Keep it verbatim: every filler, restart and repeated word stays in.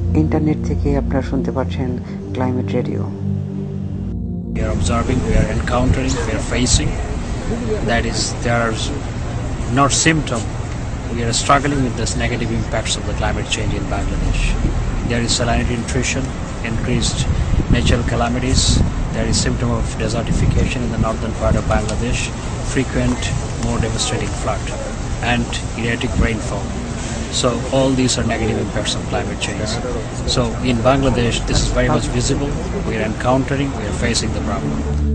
Internet থেকে আপনারা শুনতে পাচ্ছেন climate radio. We are observing, we are encountering, we are facing. That is, there are not symptoms. We are struggling with this negative impacts of the climate change in Bangladesh. There is salinity intrusion, increased natural calamities. There is symptom of desertification in the northern part of Bangladesh, frequent, more devastating flood, and erratic rainfall. So all these are negative impacts of climate change. So in Bangladesh, this is very much visible. We are encountering, we are facing the problem.